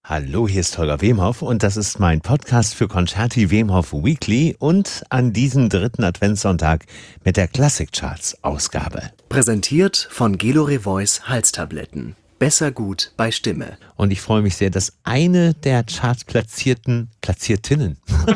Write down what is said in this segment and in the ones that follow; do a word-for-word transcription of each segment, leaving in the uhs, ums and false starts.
Hallo, hier ist Holger Wemhoff und das ist mein Podcast für Concerti Wemhoff Weekly und an diesem dritten Adventssonntag mit der Classic Charts Ausgabe. Präsentiert von Gelore Voice Halstabletten. Besser gut bei Stimme. Und ich freue mich sehr, dass eine der Charts-Platzierten, Platziertinnen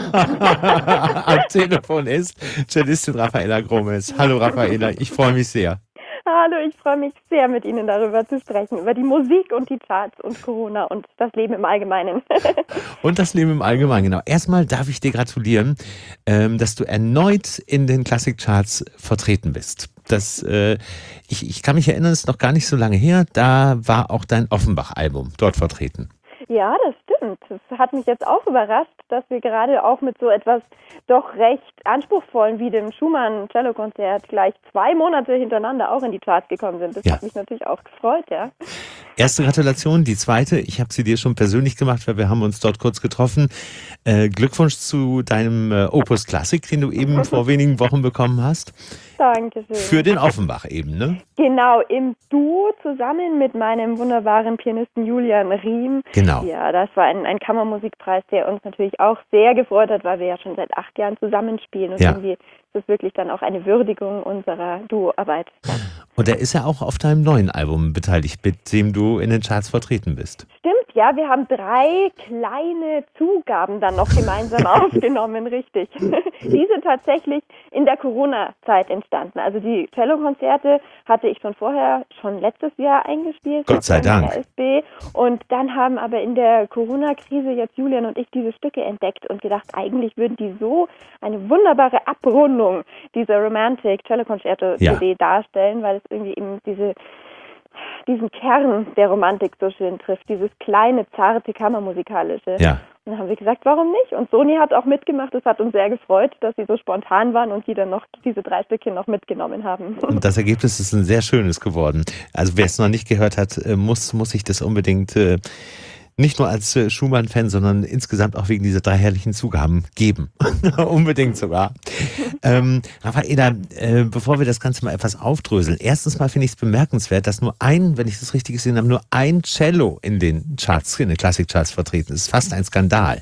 am Telefon ist, Cellistin Raffaella Gromes. Hallo Raffaella, ich freue mich sehr. Hallo, ich freue mich sehr, mit Ihnen darüber zu sprechen, über die Musik und die Charts und Corona und das Leben im Allgemeinen. Und das Leben im Allgemeinen, genau. Erstmal darf ich dir gratulieren, ähm, dass du erneut in den Classic Charts vertreten bist. Das, äh, ich, ich kann mich erinnern, es ist noch gar nicht so lange her, da war auch dein Offenbach-Album dort vertreten. Ja, das stimmt. Das hat mich jetzt auch überrascht, dass wir gerade auch mit so etwas doch recht anspruchsvollen wie dem Schumann-Cello-Konzert gleich zwei Monate hintereinander auch in die Charts gekommen sind. Das Ja. hat mich natürlich auch gefreut, ja. Erste Gratulation, die zweite, ich habe sie dir schon persönlich gemacht, weil wir haben uns dort kurz getroffen. Äh, Glückwunsch zu deinem äh, Opus Classic, den du eben vor wenigen Wochen bekommen hast. Dankeschön. Für den Offenbach eben, ne? Genau, im Duo zusammen mit meinem wunderbaren Pianisten Julian Riem. Genau. Ja, das war ein, ein Kammermusikpreis, der uns natürlich auch sehr gefreut hat, weil wir ja schon seit acht Jahren zusammenspielen und Ja. irgendwie ist es wirklich dann auch eine Würdigung unserer Duoarbeit. Und er ist ja auch auf deinem neuen Album beteiligt, mit dem du in den Charts vertreten bist. Stimmt, ja, wir haben drei kleine Zugaben dann noch gemeinsam aufgenommen, richtig. Die sind tatsächlich in der Corona-Zeit entstanden. Also die Cellokonzerte hatte ich schon vorher, schon letztes Jahr eingespielt. Gott sei Dank. R S B. Und dann haben aber in der Corona-Krise jetzt Julian und ich diese Stücke entdeckt und gedacht, eigentlich würden die so eine wunderbare Abrundung dieser Romantic Cellokonzerte-C D Ja. darstellen, weil es irgendwie eben diese diesen Kern der Romantik so schön trifft, dieses kleine, zarte, kammermusikalische. Ja. Und dann haben wir gesagt, warum nicht? Und Sony hat auch mitgemacht. Es hat uns sehr gefreut, dass sie so spontan waren und die dann noch diese drei Stückchen noch mitgenommen haben. Und das Ergebnis ist ein sehr schönes geworden. Also wer es noch nicht gehört hat, äh, muss, muss sich das unbedingt äh, nicht nur als äh, Schumann-Fan, sondern insgesamt auch wegen dieser drei herrlichen Zugaben geben. Unbedingt sogar. ähm, Raffaella, äh, bevor wir das Ganze mal etwas aufdröseln. Erstens mal finde ich es bemerkenswert, dass nur ein, wenn ich das richtig gesehen habe, nur ein Cello in den Charts, in den Classic-Charts vertreten ist. Fast ein Skandal.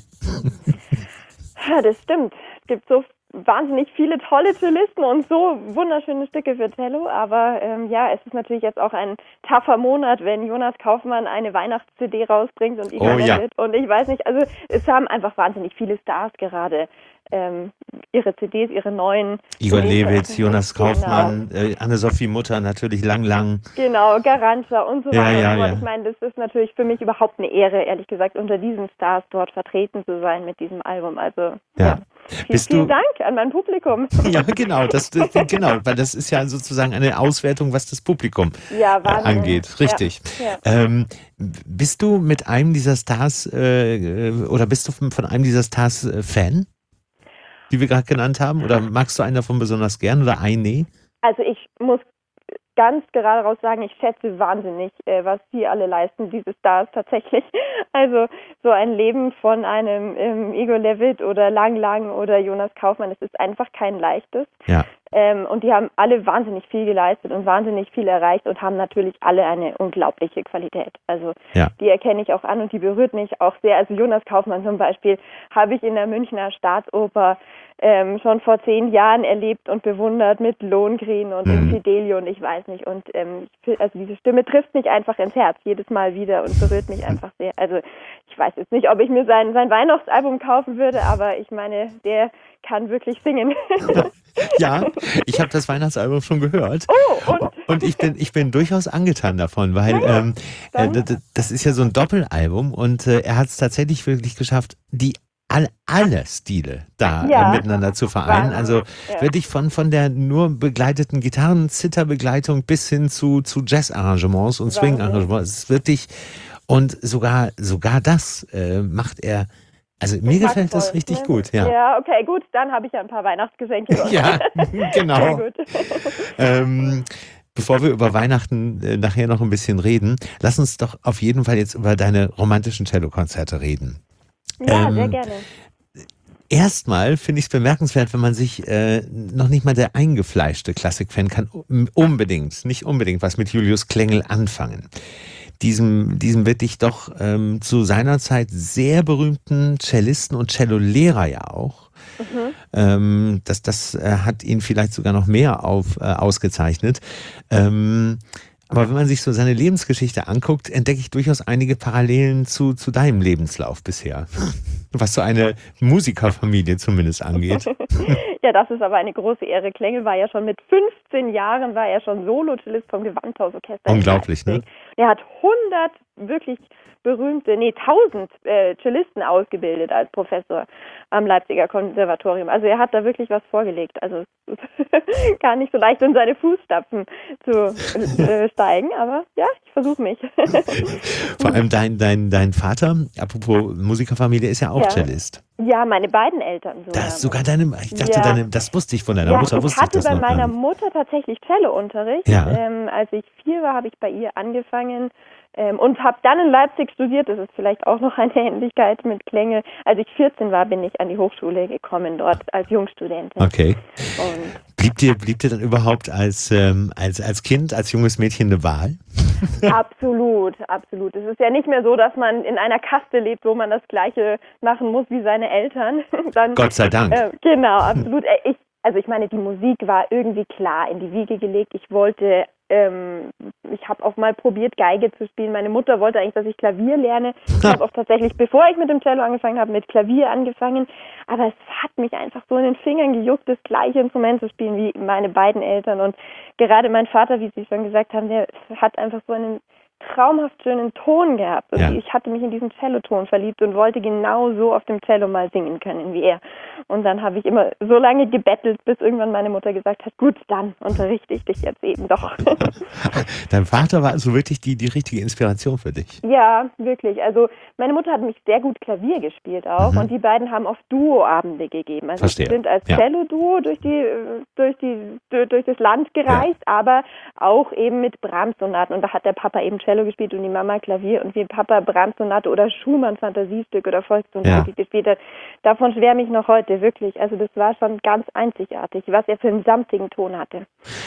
Ja, das stimmt. Es gibt so wahnsinnig viele tolle Cellisten und so wunderschöne Stücke für Cello, aber ähm, ja, es ist natürlich jetzt auch ein tougher Monat, wenn Jonas Kaufmann eine Weihnachts-C D rausbringt und Igor Oh, ja. Levit und ich weiß nicht, also es haben einfach wahnsinnig viele Stars gerade ähm, ihre C Ds, ihre neuen Igor C Ds Levit, veröffentlicht. Jonas Genau. Kaufmann, äh, Anne-Sophie Mutter natürlich lang, lang. Genau, Garanza und so Ja, weiter. ja, und ja. ich meine, das ist natürlich für mich überhaupt eine Ehre, ehrlich gesagt, unter diesen Stars dort vertreten zu sein mit diesem Album. Also Ja. Vielen, Bist vielen du- Dank an mein Publikum. Ja, genau, das, das, genau, weil das ist ja sozusagen eine Auswertung, was das Publikum Ja, äh, Wahnsinn. angeht. Richtig. Ja, ja. Ähm, bist du mit einem dieser Stars äh, oder bist du von, von einem dieser Stars äh, Fan, die wir gerade genannt haben? Oder magst du einen davon besonders gern oder eine? Also ich muss ganz gerade raus sagen, ich schätze wahnsinnig, äh, was die alle leisten, diese Stars tatsächlich. Also so ein Leben von einem ähm, Igor Levit oder Lang Lang oder Jonas Kaufmann, das ist einfach kein leichtes. Ja. Ähm, und die haben alle wahnsinnig viel geleistet und wahnsinnig viel erreicht und haben natürlich alle eine unglaubliche Qualität. Also Ja. die erkenne ich auch an und die berührt mich auch sehr. Also Jonas Kaufmann zum Beispiel habe ich in der Münchner Staatsoper ähm, schon vor zehn Jahren erlebt und bewundert mit Lohengrin und Mhm. in Fidelio und ich weiß nicht. Und ähm, ich find, also diese Stimme trifft mich einfach ins Herz jedes Mal wieder und berührt mich einfach sehr. Also ich weiß jetzt nicht, ob ich mir sein, sein Weihnachtsalbum kaufen würde, aber ich meine, der kann wirklich singen. Ja, ich habe das Weihnachtsalbum schon gehört. Oh, und? Und ich bin, ich bin durchaus angetan davon, weil Ja, ähm, äh, dann. d- das ist ja so ein Doppelalbum und äh, er hat es tatsächlich wirklich geschafft, die all, alle Stile da Ja. äh, miteinander zu vereinen. Wahnsinn. Also Ja. wirklich von, von der nur begleiteten Gitarren-Zitterbegleitung bis hin zu, zu Jazz-Arrangements und Wahnsinn. Swing-Arrangements. Es ist wirklich, und sogar, sogar das äh, macht er, also mir gefällt das Geschmackvoll, richtig ne? gut, ja. Ja, okay, gut, dann habe ich ja ein paar Weihnachtsgeschenke. Ja, genau. Sehr gut. Ähm, bevor wir über Weihnachten äh, nachher noch ein bisschen reden, lass uns doch auf jeden Fall jetzt über deine romantischen Cellokonzerte reden. Ja, Ähm, sehr gerne. Erstmal finde ich es bemerkenswert, wenn man sich äh, noch nicht mal der eingefleischte Klassikfan kann unbedingt, nicht unbedingt was mit Julius Klengel anfangen. diesem, diesem wirklich doch ähm, zu seiner Zeit sehr berühmten Cellisten und Cellolehrer ja auch. Mhm. Ähm, das das äh, hat ihn vielleicht sogar noch mehr auf, äh, ausgezeichnet. Ähm, aber wenn man sich so seine Lebensgeschichte anguckt, entdecke ich durchaus einige Parallelen zu, zu deinem Lebenslauf bisher. Was so eine Musikerfamilie zumindest angeht. Ja, das ist aber eine große Ehre. Klengel war ja schon mit fünfzehn Jahren, war er schon Solo-Cellist vom Gewandhausorchester. Unglaublich, ne? Er hat hundert wirklich berühmte, nee, tausend äh, Cellisten ausgebildet als Professor am Leipziger Konservatorium. Also er hat da wirklich was vorgelegt. Also es ist gar nicht so leicht in seine Fußstapfen zu äh, steigen, aber ja, ich versuche mich. Vor allem dein, dein, dein Vater, apropos Musikerfamilie, ist ja auch ja. Cellist. Ja, meine beiden Eltern sogar. Das ist sogar deine, ich dachte, ja. deine, das wusste ich von deiner ja, Mutter. Ich wusste hatte ich das bei noch meiner nicht. Mutter tatsächlich Cellounterricht. Ja. Ähm, als ich vier war, habe ich bei ihr angefangen ähm, und habe dann in Leipzig studiert. Das ist vielleicht auch noch eine Ähnlichkeit mit Klengel. Als ich vierzehn war, bin ich an die Hochschule gekommen, dort als Jungstudentin. Okay. Und blieb dir, blieb dir dann überhaupt als, ähm, als, als Kind, als junges Mädchen eine Wahl? Absolut, absolut. Es ist ja nicht mehr so, dass man in einer Kaste lebt, wo man das Gleiche machen muss wie seine Eltern. Dann, Gott sei Dank. Äh, genau, absolut. Äh, Ich, also ich meine, die Musik war irgendwie klar in die Wiege gelegt. Ich wollte, ähm, ich habe auch mal probiert, Geige zu spielen. Meine Mutter wollte eigentlich, dass ich Klavier lerne. Ich habe auch tatsächlich, bevor ich mit dem Cello angefangen habe, mit Klavier angefangen. Aber es hat mich einfach so in den Fingern gejuckt, das gleiche Instrument zu spielen wie meine beiden Eltern. Und gerade mein Vater, wie Sie schon gesagt haben, der hat einfach so einen traumhaft schönen Ton gehabt. Und ja. ich hatte mich in diesen Celloton verliebt und wollte genau so auf dem Cello mal singen können wie er. Und dann habe ich immer so lange gebettelt, bis irgendwann meine Mutter gesagt hat, gut, dann unterrichte ich dich jetzt eben doch. Dein Vater war also wirklich die, die richtige Inspiration für dich? Ja, wirklich. Also meine Mutter hat mich sehr gut Klavier gespielt auch mhm. und die beiden haben oft Duoabende gegeben. Also Verstehe. sind als ja. Cello-Duo durch die, durch die, durch das Land gereist, ja. aber auch eben mit Brahms-Sonaten. Und da hat der Papa eben Cello gespielt und die Mama Klavier und wie Papa Brahms-Sonate oder Schumann-Fantasiestück oder Volkssonate ja. gespielt hat. Davon schwärme ich noch heute, wirklich. Also das war schon ganz einzigartig, was er für einen samtigen Ton hatte.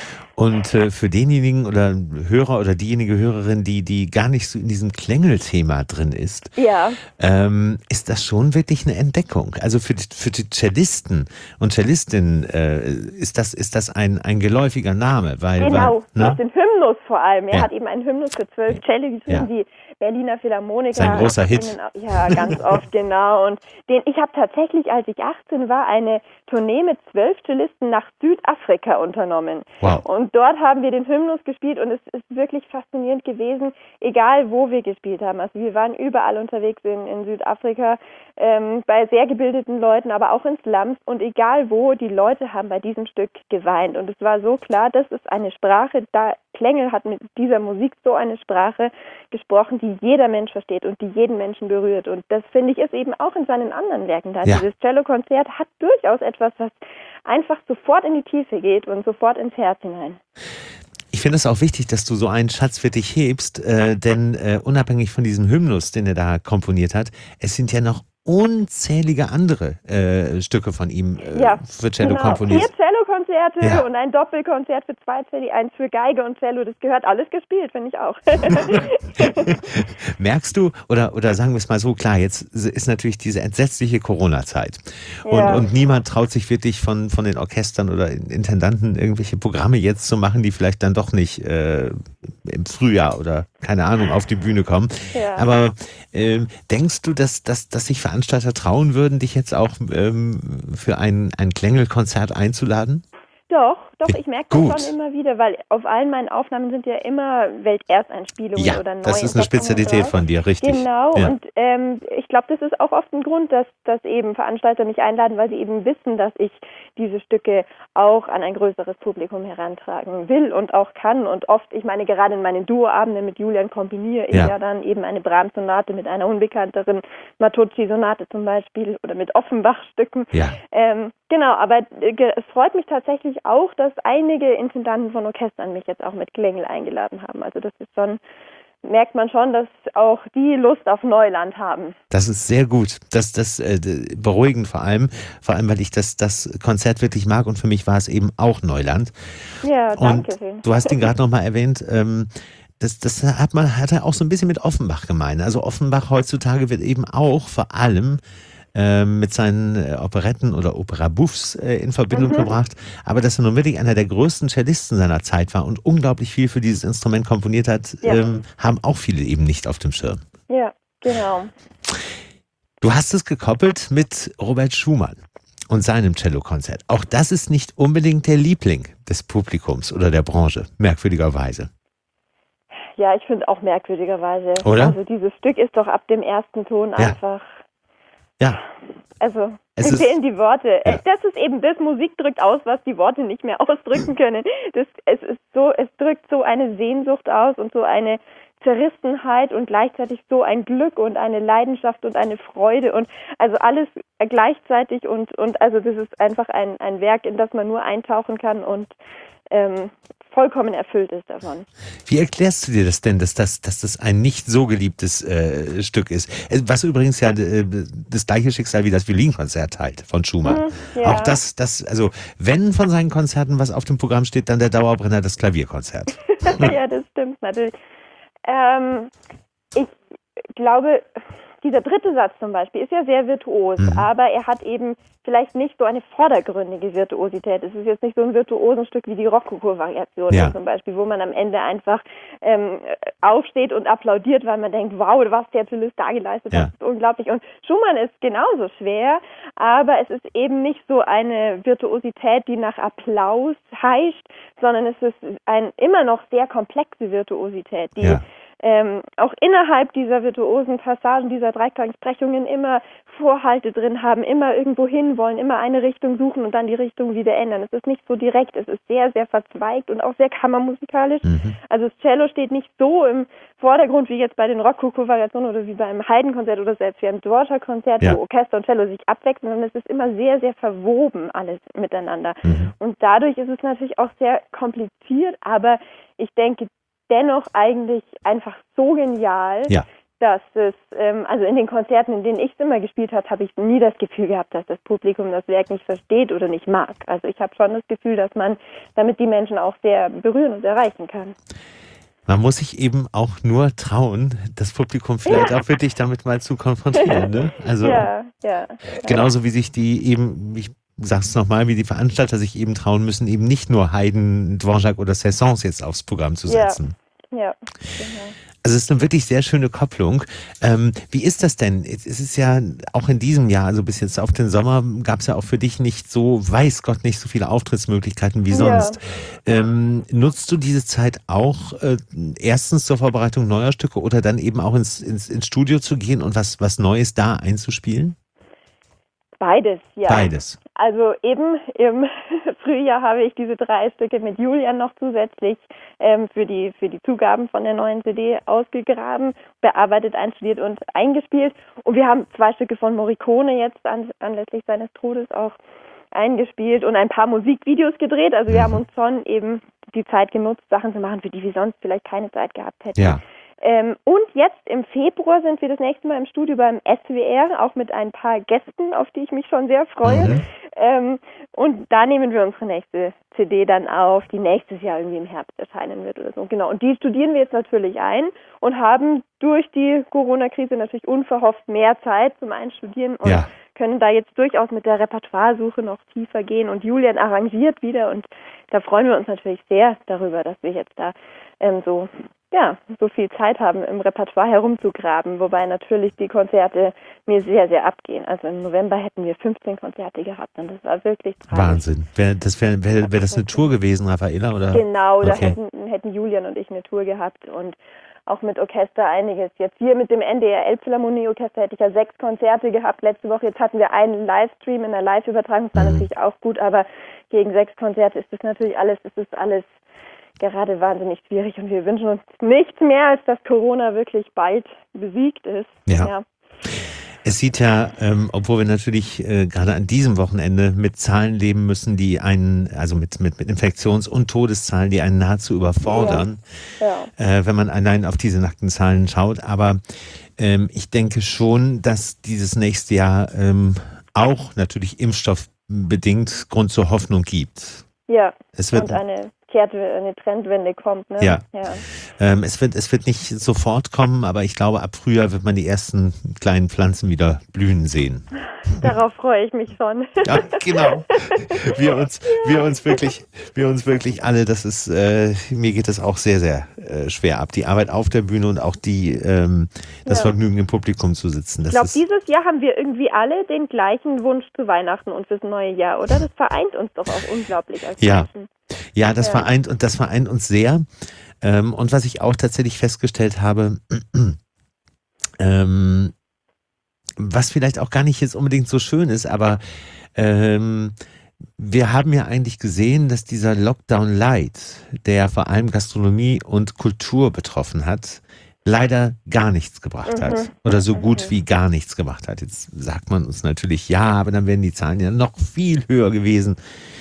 Und äh, für denjenigen oder Hörer oder diejenige Hörerin, die, die gar nicht so in diesem Klängelthema drin ist, ja. ähm, ist das schon wirklich eine Entdeckung. Also für die, für die Cellisten und Cellistinnen äh, ist das, ist das ein, ein geläufiger Name. Weil, genau, weil, ne? aus dem Hymnus vor allem. Er ja. hat eben einen Hymnus für zwölf Cello geschrieben, ja. die Berliner Philharmoniker. Sein großer Hit. Ja, ganz oft, genau. Und den, ich habe tatsächlich, als ich achtzehn war, eine Tournee mit zwölf Cellisten nach Südafrika unternommen. Wow. Und dort haben wir den Hymnus gespielt und es ist wirklich faszinierend gewesen, egal wo wir gespielt haben. Also wir waren überall unterwegs in, in Südafrika, ähm, bei sehr gebildeten Leuten, aber auch in Slums und egal wo, die Leute haben bei diesem Stück geweint. Und es war so klar, das ist eine Sprache, da Klengel hat mit dieser Musik so eine Sprache gesprochen, die jeder Mensch versteht und die jeden Menschen berührt. Und das, finde ich, ist eben auch in seinen anderen Werken da. Ja. Dieses Cello-Konzert hat durchaus etwas, was einfach sofort in die Tiefe geht und sofort ins Herz hinein. Ich finde es auch wichtig, dass du so einen Schatz für dich hebst, äh, denn äh, unabhängig von diesem Hymnus, den er da komponiert hat, es sind ja noch unzählige andere äh, Stücke von ihm äh, ja, für Cello genau. komponiert. Vier Cellokonzerte Ja. und ein Doppelkonzert für zwei Celli, eins für Geige und Cello. Das gehört alles gespielt, finde ich auch. Merkst du, oder, oder sagen wir es mal so, klar, jetzt ist natürlich diese entsetzliche Corona-Zeit und, Ja. und niemand traut sich wirklich von, von den Orchestern oder Intendanten irgendwelche Programme jetzt zu machen, die vielleicht dann doch nicht äh, im Frühjahr oder keine Ahnung auf die Bühne kommen. Ja. Aber äh, denkst du, dass, dass, dass sich Veranstalter trauen würden, dich jetzt auch ähm, für ein, ein Klängelkonzert einzuladen? Doch, doch, ich merke das Gut. schon immer wieder, weil auf allen meinen Aufnahmen sind ja immer Weltersteinspielungen Ja, oder neue das ist eine Entdeckungen Spezialität drauf. von dir, richtig. Genau, Ja. und ähm, ich glaube, das ist auch oft ein Grund, dass, dass eben Veranstalter mich einladen, weil sie eben wissen, dass ich diese Stücke auch an ein größeres Publikum herantragen will und auch kann. Und oft, ich meine, gerade in meinen Duoabenden mit Julian kombiniere ich Ja. ja dann eben eine Brahms-Sonate mit einer unbekannteren Mattocchi-Sonate zum Beispiel oder mit Offenbach-Stücken. Ja. Ähm, genau, aber äh, ge- es freut mich tatsächlich auch, dass einige Intendanten von Orchestern mich jetzt auch mit Klengel eingeladen haben. Also das ist schon, merkt man schon, dass auch die Lust auf Neuland haben. Das ist sehr gut. Das, das äh, beruhigend vor allem, vor allem, weil ich das, das Konzert wirklich mag und für mich war es eben auch Neuland. Ja, danke und schön. du hast ihn gerade nochmal erwähnt, ähm, das, das hat man hat er auch so ein bisschen mit Offenbach gemeint. Also Offenbach heutzutage wird eben auch vor allem äh, mit seinen äh, Operetten oder Opera Buffs äh, in Verbindung Mhm. gebracht. Aber dass er nun wirklich einer der größten Cellisten seiner Zeit war und unglaublich viel für dieses Instrument komponiert hat, Ja. ähm, haben auch viele eben nicht auf dem Schirm. Ja, genau. Du hast es gekoppelt mit Robert Schumann und seinem Cellokonzert. Auch das ist nicht unbedingt der Liebling des Publikums oder der Branche, merkwürdigerweise. Ja, ich finde auch merkwürdigerweise. Oder? Also dieses Stück ist doch ab dem ersten Ton Ja. einfach, Ja, also Es mir ist- fehlen die Worte. Ja. Äh, Das ist eben das, Musik drückt aus, was die Worte nicht mehr ausdrücken können. Das, es ist so, es drückt so eine Sehnsucht aus und so eine Zerrissenheit und gleichzeitig so ein Glück und eine Leidenschaft und eine Freude und also alles gleichzeitig und, und also das ist einfach ein, ein Werk, in das man nur eintauchen kann und ähm, vollkommen erfüllt ist davon. wie erklärst du dir das denn, dass das, dass das ein nicht so geliebtes äh, Stück ist? Äh, Was übrigens ja äh, das gleiche Schicksal wie das Violinkonzert teilt von Schumann. Mhm, ja. Auch das, das, also wenn von seinen Konzerten was auf dem Programm steht, dann der Dauerbrenner, das Klavierkonzert. Ja, das stimmt natürlich. Ähm, ich glaube, dieser dritte Satz zum Beispiel ist ja sehr virtuos, Mhm. aber er hat eben vielleicht nicht so eine vordergründige Virtuosität. Es ist jetzt nicht so ein Virtuosenstück wie die Rokoko-Variation Ja. zum Beispiel, wo man am Ende einfach ähm, aufsteht und applaudiert, weil man denkt, wow, was der Cellist da geleistet Ja. hat, ist unglaublich. Und Schumann ist genauso schwer, aber es ist eben nicht so eine Virtuosität, die nach Applaus heischt, sondern es ist ein immer noch sehr komplexe Virtuosität, die Ja. ähm, auch innerhalb dieser virtuosen Passagen, dieser Dreiklangsprechungen immer Vorhalte drin haben, immer irgendwo hin wollen, immer eine Richtung suchen und dann die Richtung wieder ändern. Es ist nicht so direkt, es ist sehr, sehr verzweigt und auch sehr kammermusikalisch. Mhm. Also das Cello steht nicht so im Vordergrund wie jetzt bei den Rokoko-Variationen oder wie beim Haydn-Konzert oder selbst wie einem Dvorak-Konzert, Ja. wo Orchester und Cello sich abwechseln, sondern es ist immer sehr, sehr verwoben alles miteinander. Mhm. Und dadurch ist es natürlich auch sehr kompliziert, aber ich denke dennoch eigentlich einfach so genial, Ja. dass es, ähm, also in den Konzerten, in denen ich es immer gespielt habe, habe ich nie das Gefühl gehabt, dass das Publikum das Werk nicht versteht oder nicht mag. Also ich habe schon das Gefühl, dass man damit die Menschen auch sehr berühren und erreichen kann. Man muss sich eben auch nur trauen, das Publikum vielleicht auch wirklich damit mal zu konfrontieren. Ne? Also Ja, ja. genauso wie sich die eben, ich sag's nochmal, wie die Veranstalter sich eben trauen müssen, eben nicht nur Haydn, Dvorak oder Saint-Saëns jetzt aufs Programm zu Ja. setzen. Ja, genau. Also es ist eine wirklich sehr schöne Kopplung. Ähm, wie ist das denn? Es ist ja auch in diesem Jahr, also bis jetzt auf den Sommer, gab es ja auch für dich nicht so, weiß Gott, nicht so viele Auftrittsmöglichkeiten wie sonst. Ähm, nutzt du diese Zeit auch äh, erstens zur Vorbereitung neuer Stücke oder dann eben auch ins, ins, ins Studio zu gehen und was, was Neues da einzuspielen? Beides, ja. Beides. Also eben im Frühjahr habe ich diese drei Stücke mit Julian noch zusätzlich ähm, für die für die Zugaben von der neuen C D ausgegraben, bearbeitet, einstudiert und eingespielt. Und wir haben zwei Stücke von Morricone jetzt an, anlässlich seines Todes auch eingespielt und ein paar Musikvideos gedreht. Also wir haben uns schon eben die Zeit genutzt, Sachen zu machen, für die wir sonst vielleicht keine Zeit gehabt hätten. Ja. Ähm, und jetzt im Februar sind wir das nächste Mal im Studio beim S W R, auch mit ein paar Gästen, auf die ich mich schon sehr freue. Mhm. Ähm, und da nehmen wir unsere nächste C D dann auf, die nächstes Jahr irgendwie im Herbst erscheinen wird oder so. Genau. Und die studieren wir jetzt natürlich ein und haben durch die Corona-Krise natürlich unverhofft mehr Zeit zum Einstudieren und Ja. können da jetzt durchaus mit der Repertoiresuche noch tiefer gehen. Und Julian arrangiert wieder und da freuen wir uns natürlich sehr darüber, dass wir jetzt da ähm, so ja, so viel Zeit haben, im Repertoire herumzugraben, wobei natürlich die Konzerte mir sehr, sehr abgehen. Also im November hätten wir fünfzehn Konzerte gehabt und das war wirklich tragisch. Wahnsinn. Wäre das, wär, wär, wär das eine Tour gewesen, Raffaella? Oder? Genau, da Okay. hätten, hätten Julian und ich eine Tour gehabt und auch mit Orchester einiges. Jetzt hier mit dem N D R Elbphilharmonie-Orchester hätte ich ja sechs Konzerte gehabt letzte Woche. Jetzt hatten wir einen Livestream in der Live-Übertragung, das war Mhm. natürlich auch gut, aber gegen sechs Konzerte ist das natürlich alles, es ist alles gerade wahnsinnig schwierig und wir wünschen uns nichts mehr, als dass Corona wirklich bald besiegt ist. Ja. Es sieht ja, ähm, obwohl wir natürlich äh, gerade an diesem Wochenende mit Zahlen leben müssen, die einen, also mit, mit, mit Infektions- und Todeszahlen, die einen nahezu überfordern, Ja. äh, wenn man allein auf diese nackten Zahlen schaut. Aber ähm, ich denke schon, dass dieses nächste Jahr ähm, auch natürlich impfstoffbedingt Grund zur Hoffnung gibt. Ja, Es wird und eine Kehrt, eine Trendwende kommt. Ne? Ja. ja. Ähm, es wird, es wird nicht sofort kommen, aber ich glaube, ab Frühjahr wird man die ersten kleinen Pflanzen wieder blühen sehen. Darauf freue ich mich schon. Ja, genau. Wir uns, ja. wir uns wirklich, wir uns wirklich alle, das ist, äh, mir geht das auch sehr, sehr äh, schwer ab. Die Arbeit auf der Bühne und auch die, ähm, das ja. Vergnügen im Publikum zu sitzen. Das ich glaube, dieses Jahr haben wir irgendwie alle den gleichen Wunsch zu Weihnachten und fürs neue Jahr, oder? Das vereint uns doch auch unglaublich als ja. Menschen. Ja, das ja. vereint und das vereint uns sehr. Ähm, und was ich auch tatsächlich festgestellt habe, ähm, was vielleicht auch gar nicht jetzt unbedingt so schön ist, aber ähm, wir haben ja eigentlich gesehen, dass dieser Lockdown Light, der vor allem Gastronomie und Kultur betroffen hat, leider gar nichts gebracht hat. Mhm. Oder so gut mhm. wie gar nichts gemacht hat. Jetzt sagt man uns natürlich, ja, aber dann wären die Zahlen ja noch viel höher gewesen.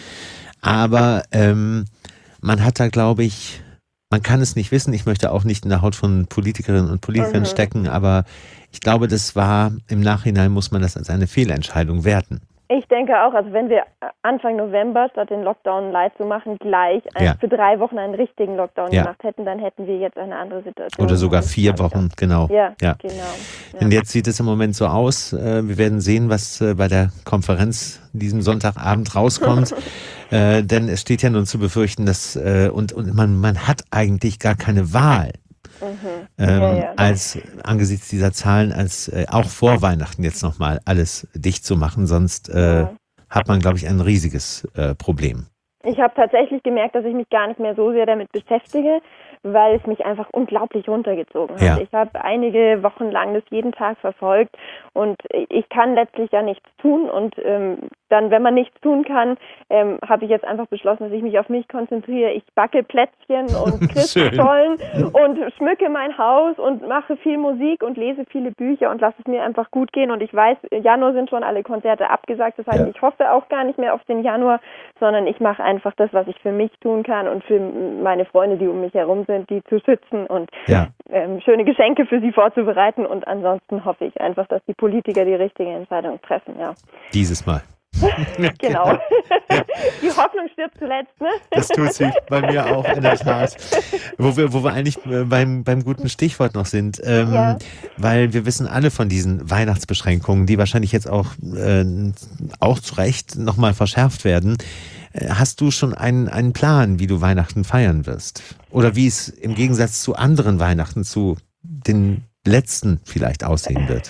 Aber ähm, man hat da, glaube ich, man kann es nicht wissen. Ich möchte auch nicht in der Haut von Politikerinnen und Politikern mhm. stecken, aber ich glaube, das war, im Nachhinein muss man das als eine Fehlentscheidung werten. Ich denke auch, also wenn wir Anfang November statt den Lockdown light zu machen, gleich ein, ja. für drei Wochen einen richtigen Lockdown ja. gemacht hätten, dann hätten wir jetzt eine andere Situation. Oder sogar vier Wochen, genau. Ja, ja. genau. Ja. Und jetzt sieht es im Moment so aus, wir werden sehen, was bei der Konferenz diesen Sonntagabend rauskommt. äh, denn es steht ja nun zu befürchten, dass, äh, und, und man, man hat eigentlich gar keine Wahl. Mhm. Ähm, ja, ja. als angesichts dieser Zahlen, als äh, auch vor Weihnachten jetzt nochmal alles dicht zu machen, sonst äh, ja. hat man, glaube ich, ein riesiges äh, Problem. Ich habe tatsächlich gemerkt, dass ich mich gar nicht mehr so sehr damit beschäftige, weil es mich einfach unglaublich runtergezogen hat. Ja. Ich habe einige Wochen lang das jeden Tag verfolgt und ich kann letztlich ja nichts tun und ähm, dann, wenn man nichts tun kann, ähm, habe ich jetzt einfach beschlossen, dass ich mich auf mich konzentriere. Ich backe Plätzchen und Christstollen und schmücke mein Haus und mache viel Musik und lese viele Bücher und lasse es mir einfach gut gehen. Und ich weiß, im Januar sind schon alle Konzerte abgesagt. Das heißt, ja. ich hoffe auch gar nicht mehr auf den Januar, sondern ich mache einfach das, was ich für mich tun kann und für meine Freunde, die um mich herum sind, die zu schützen und ja. ähm, schöne Geschenke für sie vorzubereiten. Und ansonsten hoffe ich einfach, dass die Politiker die richtige Entscheidung treffen. Ja. Dieses Mal. Genau. Ja. Die Hoffnung stirbt zuletzt, ne? Das tut sie bei mir auch, in der Tat. Wo wir, wo wir eigentlich beim, beim guten Stichwort noch sind, ähm, ja. weil wir wissen alle von diesen Weihnachtsbeschränkungen, die wahrscheinlich jetzt auch, äh, auch zu Recht nochmal verschärft werden. Hast du schon einen, einen Plan, wie du Weihnachten feiern wirst? Oder wie es im Gegensatz zu anderen Weihnachten, zu den letzten vielleicht aussehen wird?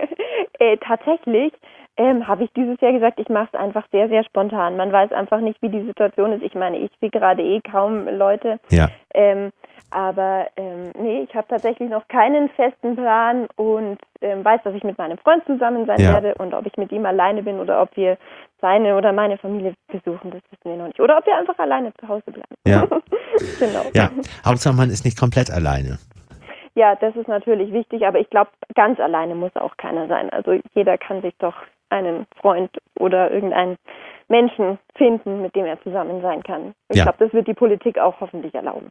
äh, tatsächlich ähm, habe ich dieses Jahr gesagt, ich mache es einfach sehr, sehr spontan. Man weiß einfach nicht, wie die Situation ist. Ich meine, ich sehe gerade eh kaum Leute. Ja. Ähm, aber ähm, nee, ich habe tatsächlich noch keinen festen Plan und ähm, weiß, dass ich mit meinem Freund zusammen sein ja. werde und ob ich mit ihm alleine bin oder ob wir seine oder meine Familie besuchen, das wissen wir noch nicht. Oder ob wir einfach alleine zu Hause bleiben. Ja. Genau. Ja, Hauptsache man ist nicht komplett alleine. Ja, das ist natürlich wichtig, aber ich glaube, ganz alleine muss auch keiner sein. Also jeder kann sich doch einen Freund oder irgendeinen Menschen finden, mit dem er zusammen sein kann. Ich ja. glaube, das wird die Politik auch hoffentlich erlauben.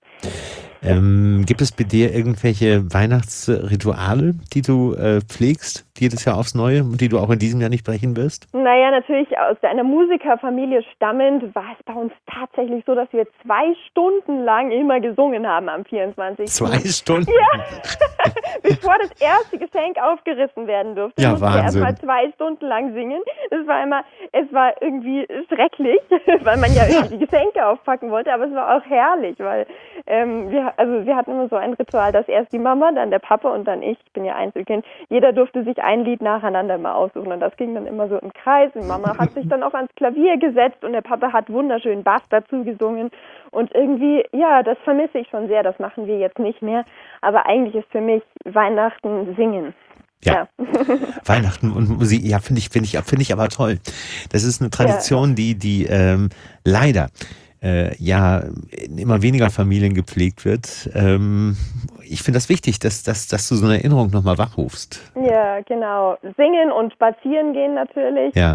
Ähm, gibt es bei dir irgendwelche Weihnachtsrituale, die du äh, pflegst, jedes Jahr aufs Neue und die du auch in diesem Jahr nicht brechen wirst? Naja, natürlich aus einer Musikerfamilie stammend war es bei uns tatsächlich so, dass wir zwei Stunden lang immer gesungen haben am vierundzwanzigsten Zwei Stunden? Ja, bevor das erste Geschenk aufgerissen werden durfte. Ja, mussten wir Wahnsinn. erstmal zwei Stunden lang singen. Das war immer, es war irgendwie schrecklich, weil man ja irgendwie die Geschenke aufpacken wollte, aber es war auch herrlich, weil ähm, wir, also wir hatten immer so ein Ritual, dass erst die Mama, dann der Papa und dann ich, ich bin ja Einzelkind, jeder durfte sich ein Lied nacheinander mal aussuchen und das ging dann immer so im Kreis. Die Mama hat sich dann auch ans Klavier gesetzt und der Papa hat wunderschön Bass dazu gesungen und irgendwie, ja, das vermisse ich schon sehr, das machen wir jetzt nicht mehr, aber eigentlich ist für mich Weihnachten singen. Ja. ja. Weihnachten und Musik, ja, finde ich, finde ich, finde ich aber toll. Das ist eine Tradition, ja. die, die ähm, leider äh, ja in immer weniger Familien gepflegt wird. Ähm, ich finde das wichtig, dass, dass, dass du so eine Erinnerung nochmal wachrufst. Ja, genau. Singen und spazieren gehen natürlich. Ja.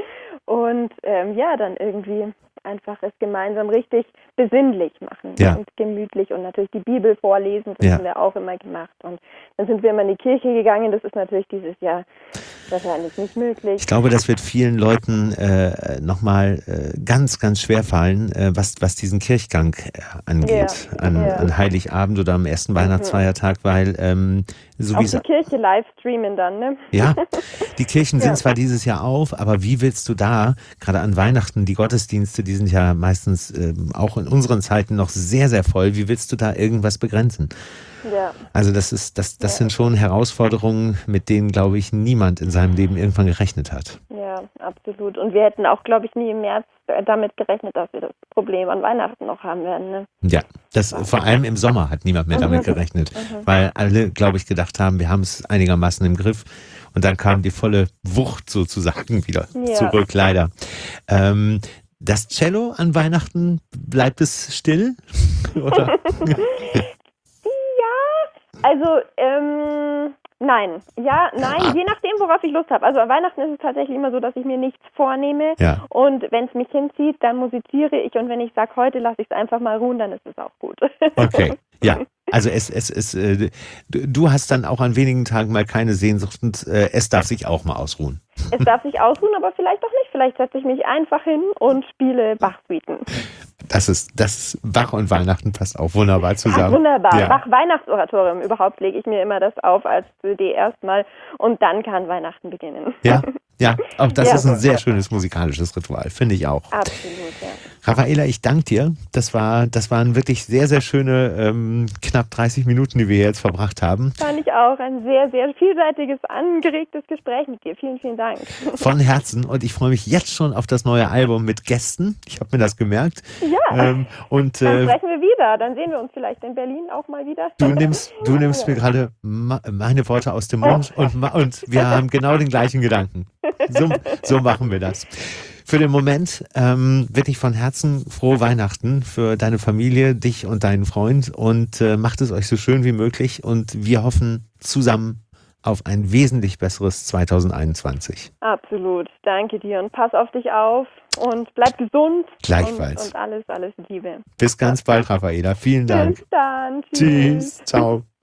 Und ähm, ja, dann irgendwie einfach es gemeinsam richtig besinnlich machen ja. und gemütlich und natürlich die Bibel vorlesen, das ja. haben wir auch immer gemacht und dann sind wir immer in die Kirche gegangen, das ist natürlich dieses Jahr wahrscheinlich nicht möglich. Ich glaube, das wird vielen Leuten äh, nochmal äh, ganz, ganz schwer fallen, äh, was, was diesen Kirchgang äh, angeht, Ja, an, ja. an Heiligabend oder am ersten Weihnachtsfeiertag, weil ähm, so Auch wie die es Kirche live streamen dann, ne? ja, die Kirchen sind Ja. zwar dieses Jahr auf, aber wie willst du da, gerade an Weihnachten, die Gottesdienste, die sind ja meistens ähm, auch in unseren Zeiten noch sehr, sehr voll, wie willst du da irgendwas begrenzen? Ja. Also das ist, das, das Ja. sind schon Herausforderungen, mit denen, glaube ich, niemand in seinem Leben irgendwann gerechnet hat. Ja, absolut. Und wir hätten auch, glaube ich, nie im März damit gerechnet, dass wir das Problem an Weihnachten noch haben werden. Ne? Ja, das vor allem im Sommer hat niemand mehr damit gerechnet, weil alle, glaube ich, gedacht haben, wir haben es einigermaßen im Griff. Und dann kam die volle Wucht sozusagen wieder Ja. zurück, leider. Ähm, das Cello an Weihnachten, bleibt es still? Oder? Also, ähm, nein. Ja, nein, Ah. je nachdem, worauf ich Lust habe. Also an Weihnachten ist es tatsächlich immer so, dass ich mir nichts vornehme. Ja. Und wenn es mich hinzieht, dann musiziere ich. Und wenn ich sage, heute lasse ich es einfach mal ruhen, dann ist es auch gut. Okay, ja. Also es, es, es, äh, du du hast dann auch an wenigen Tagen mal keine Sehnsucht und äh, es darf sich auch mal ausruhen. Es darf sich ausruhen, aber vielleicht auch nicht. Vielleicht setze ich mich einfach hin und spiele Bach-Suiten. Das ist, das ist Bach und Weihnachten passt auch wunderbar Ach, zusammen. wunderbar. Ja. Bach-Weihnachtsoratorium. Überhaupt lege ich mir immer das auf als C D erstmal und dann kann Weihnachten beginnen. Ja, ja, auch das Ja. ist ein sehr schönes musikalisches Ritual, finde ich auch. Absolut, ja. Raffaela, ich danke dir. Das war, das waren wirklich sehr, sehr schöne ähm, knapp dreißig Minuten, die wir jetzt verbracht haben. Fand ich auch ein sehr, sehr vielseitiges, angeregtes Gespräch mit dir. Vielen, vielen Dank. Von Herzen. Und ich freue mich jetzt schon auf das neue Album mit Gästen. Ich habe mir das gemerkt. Ja, Ähm, und dann äh, sprechen wir wieder. Dann sehen wir uns vielleicht in Berlin auch mal wieder. du nimmst, du nimmst mir gerade ma- meine Worte aus dem Mund und, ma- und wir haben genau den gleichen Gedanken. So, so machen wir das. Für den Moment ähm, wirklich von Herzen frohe Weihnachten für deine Familie, dich und deinen Freund und äh, macht es euch so schön wie möglich und wir hoffen zusammen auf ein wesentlich besseres zwanzig einundzwanzig. Absolut. Danke dir und pass auf dich auf und bleib gesund. Gleichfalls. Und, und alles, alles Liebe. Bis ganz bald, Raffaela. Vielen Dank. Bis dann. Tschüss. Ciao.